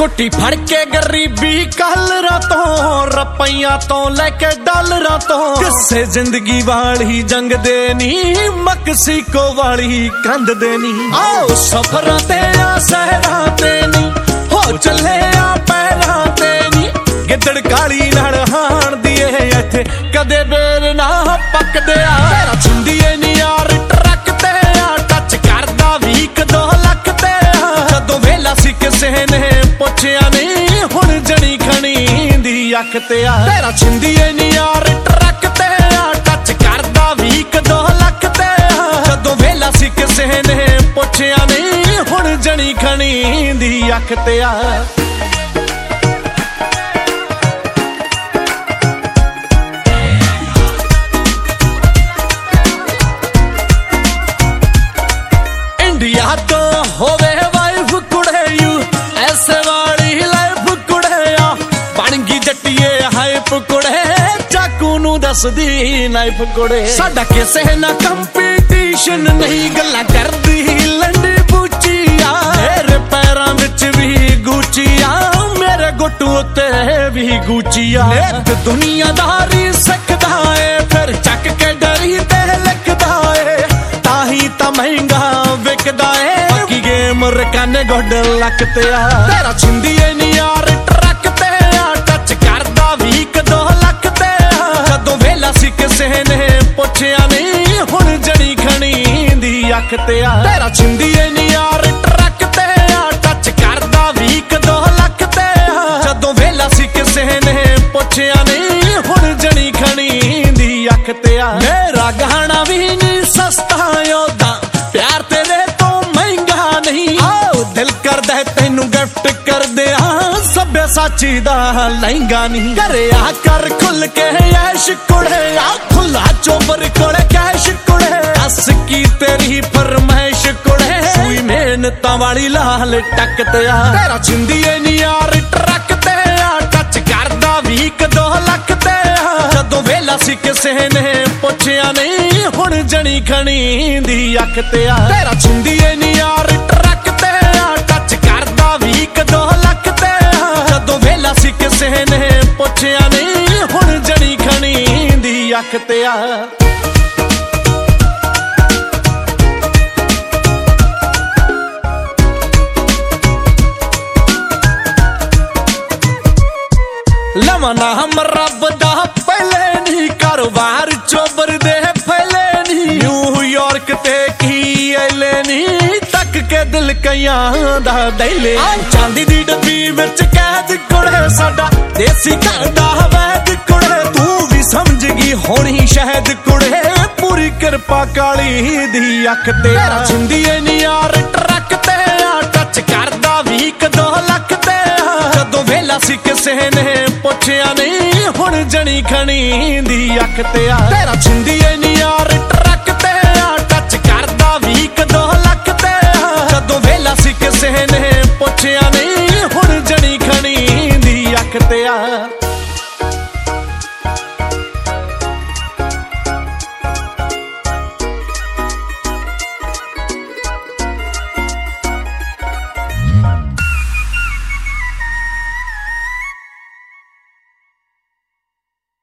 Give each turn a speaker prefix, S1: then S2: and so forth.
S1: कुट्टी फड़ के गरीबी कलरा तो रुपइया तो लैके डॉलरा तो किसे जिंदगी वाली जंग देनी मक्सिको वाली कंध देनी आओ सफरां ते आ सहरां ते नी हो चले आ पैरां ते नी गिद्दड़ काली नाल हाण दिए इत्थे कदे बेर ना पकदे आ तेरा छिंदीए नी यार ट्रक ते आ टच करदा भी 2 लाख ते आ जदों वेला सी किसे ने पुछया नहीं हुण जणी खणी दी अख ते आ तेरा छिंदीए नी यार ट्रक ते आ टच करदा भी 2 लाख ते आ जदों वेला सी किसे ने पुछया नहीं हुण जणी खणी दी अख ते आ इंडिया तो होवे वाइफ कुड़े यू ऐसे वाली लाइफ कुड़े आ बन गई जट्टिए हाइप कुड़े चाकू नू दसदी नाइफ कुड़े साडा किसे ना कंपीटीशन नहीं गल्ला करदी लंडी बूची आ मेरे पैरां विच भी गुची आ मेरे गुट्टू उत्ते भी गुची आ नित दुनियादारी सिखदा ए फिर चक के डरी ते लिखदा ए ताही तां महंगा विकदा ए बाकी गेम रकाने गोड लक ते आ तेरा छिंदीए नी यार ट्रक ते आ टच करदा भी 2 लाख ते आ जदों वेला सी किसे ने पुछया नहीं हुण जणी खणी दी अख ते आ तेरा छिंदीए नी यार ट्रक ते आ टच करदा भी 2 लाख ते आ जदों वेला सी किसे ने पुछया नहीं हुण जणी खणी दी अख ते आ मेरा गहना भी नी सस्ता योदा प्यार तेरे तो महंगा नहीं आओ दिल करदा तैनू गिफ्ट कर दे सभ्य साची दा लहंगा नहीं करे आ कर खुल के ऐश कुड़े आ खुला चोबर कोले कैश कुड़े दस की तेरी फरमाइश कुड़े सुई मेहनतां वाली लाल टक ते आ तेरा छिंदीए नी यार ट्रक ते आ टच करदा भी 2 लाख ते आ जदों वेला सी किसे ने पुछया नहीं हुण जणी खणी दी अख ते आ तेरा छिंदीए नी यार ट्रक ते आ टच करदा भी 2 लाख ते आ जदों वेला सी किसे ने पुछया नहीं हुण जणी खणी दी अख ते आ लवा नाम रब दा पहले नी कारोबार चोबर दे फैले नी न्यूयॉर्क ते की ऐले नी तक के दिल कईयां दा दैले चांदी दी डब्बी विच कैद कुड़े साडा देसी घर दा वैद कुड़े तू भी समझ गई होनी शहद कुड़े पूरी किरपा काली दी अख ते तेरा छिंदीए नी यार ट्रक ते आ टच करदा भी 2 लाख ते आ जदों वेला सी किसे ने पुछया नहीं हुण जणी खणी दी अख ते आ तेरा छिंदीए नी यार ट्रक ते आ टच करदा भी 2 लाख ते आ जदों वेला सी किसे ने पुछया नहीं हुण जणी खणी दी अख ते आ